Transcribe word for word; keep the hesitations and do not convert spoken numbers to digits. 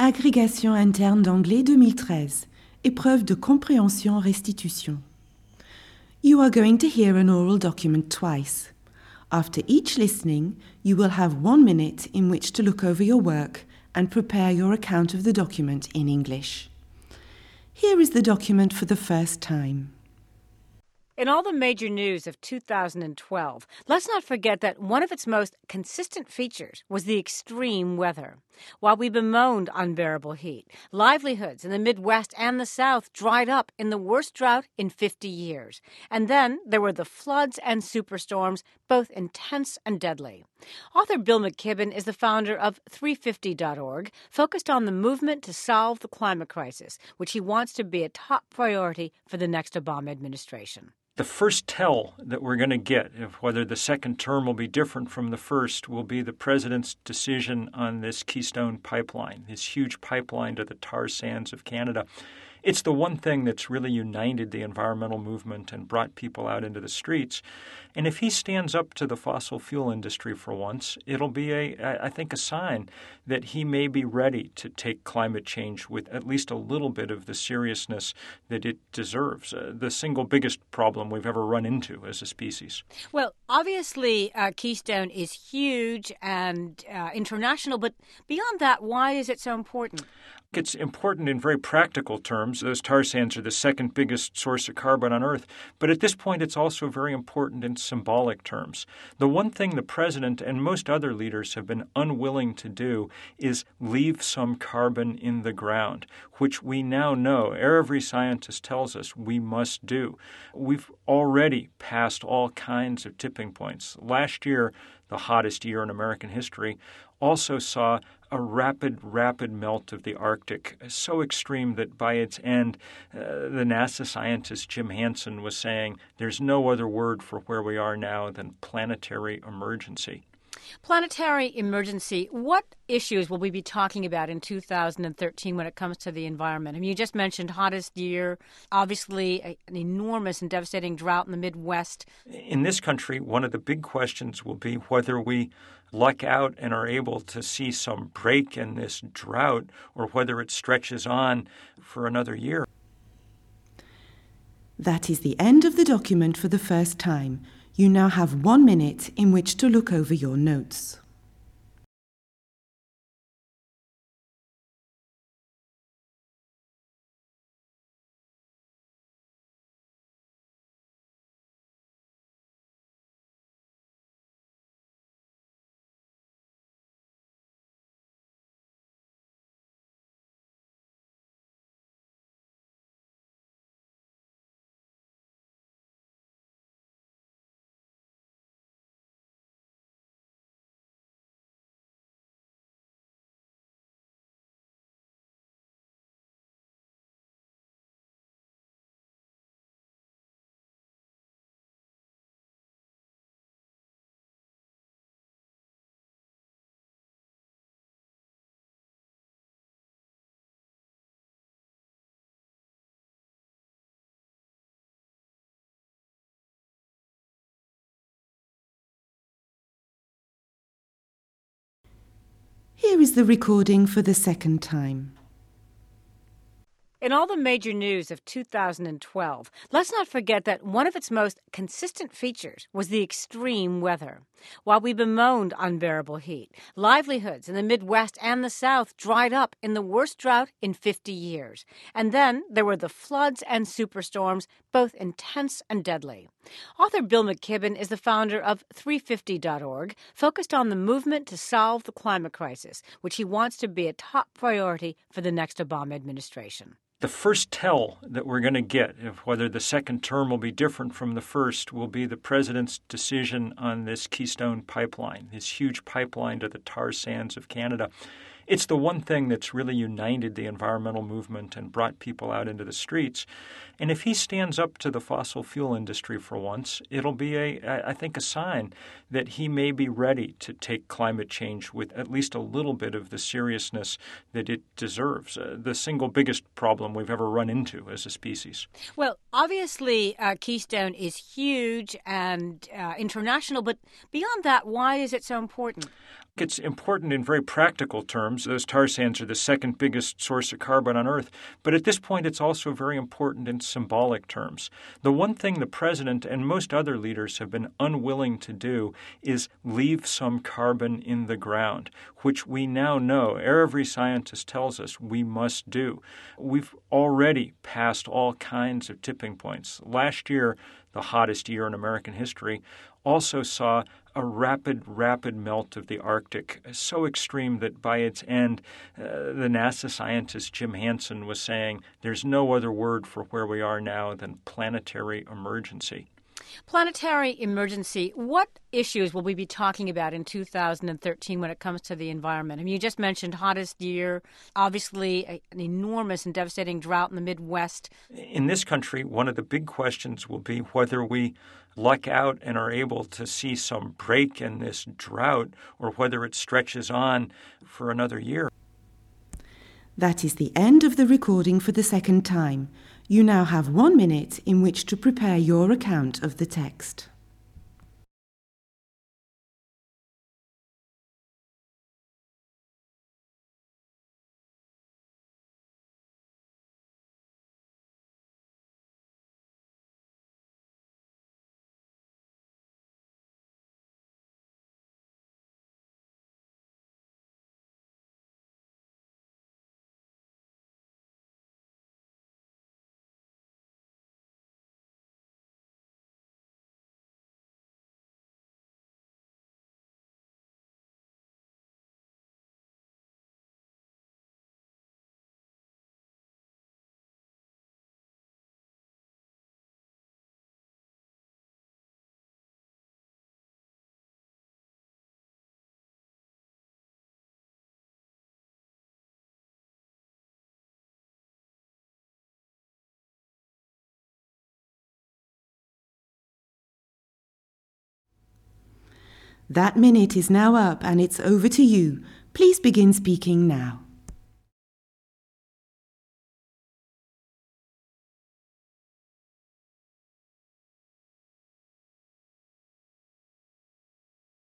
Agrégation interne d'anglais deux mille treize. Épreuve de compréhension-restitution. You are going to hear an oral document twice. After each listening, you will have one minute in which to look over your work and prepare your account of the document in English. Here is the document for the first time. In all the major news of two thousand twelve, let's not forget that one of its most consistent features was the extreme weather. While we bemoaned unbearable heat, livelihoods in the Midwest and the South dried up in the worst drought in fifty years. And then there were the floods and superstorms, both intense and deadly. Author Bill McKibben is the founder of three fifty dot org, focused on the movement to solve the climate crisis, which he wants to be a top priority for the next Obama administration. The first tell that we're going to get of whether the second term will be different from the first will be the president's decision on this Keystone pipeline, this huge pipeline to the tar sands of Canada. It's the one thing that's really united the environmental movement and brought people out into the streets. And if he stands up to the fossil fuel industry for once, it'll be, a, I think, a sign that he may be ready to take climate change with at least a little bit of the seriousness that it deserves, uh, the single biggest problem we've ever run into as a species. Well, obviously, uh, Keystone is huge and uh, international, but beyond that, why is it so important? It's important in very practical terms. Those tar sands are the second biggest source of carbon on Earth. But at this point, it's also very important in symbolic terms. The one thing the president and most other leaders have been unwilling to do is leave some carbon in the ground, which we now know, every scientist tells us we must do. We've already passed all kinds of tipping points. Last year, the hottest year in American history, also saw a rapid, rapid melt of the Arctic, so extreme that by its end, uh, the NASA scientist Jim Hansen was saying there's no other word for where we are now than planetary emergency. Planetary emergency. What issues will we be talking about in two thousand thirteen when it comes to the environment? I mean, you just mentioned hottest year, obviously a, an enormous and devastating drought in the Midwest. In this country, one of the big questions will be whether we luck out and are able to see some break in this drought or whether it stretches on for another year. That is the end of the document for the first time. You now have one minute in which to look over your notes. Here is the recording for the second time. In all the major news of two thousand twelve, let's not forget that one of its most consistent features was the extreme weather. While we bemoaned unbearable heat, livelihoods in the Midwest and the South dried up in the worst drought in fifty years. And then there were the floods and superstorms, both intense and deadly. Author Bill McKibben is the founder of three fifty dot org, focused on the movement to solve the climate crisis, which he wants to be a top priority for the next Obama administration. The first tell that we're going to get of whether the second term will be different from the first will be the president's decision on this Keystone pipeline, this huge pipeline to the tar sands of Canada. It's the one thing that's really united the environmental movement and brought people out into the streets. And if he stands up to the fossil fuel industry for once, it'll be, a, I think, a sign that he may be ready to take climate change with at least a little bit of the seriousness that it deserves, uh, the single biggest problem we've ever run into as a species. Well, obviously, uh, Keystone is huge and uh, international, but beyond that, why is it so important? It's important in very practical terms, as tar sands are the second biggest source of carbon on Earth. But at this point, it's also very important in symbolic terms. The one thing the president and most other leaders have been unwilling to do is leave some carbon in the ground, which we now know, every scientist tells us we must do. We've already passed all kinds of tipping points. Last year, the hottest year in American history, also saw a rapid, rapid melt of the Arctic, so extreme that by its end, uh, the NASA scientist Jim Hansen was saying there's no other word for where we are now than planetary emergency. Planetary emergency. What issues will we be talking about in two thousand thirteen when it comes to the environment? I mean, you just mentioned hottest year, obviously a, an enormous and devastating drought in the Midwest. In this country, one of the big questions will be whether we luck out and are able to see some break in this drought or whether it stretches on for another year. That is the end of the recording for the second time. You now have one minute in which to prepare your account of the text. That minute is now up and it's over to you. Please begin speaking now.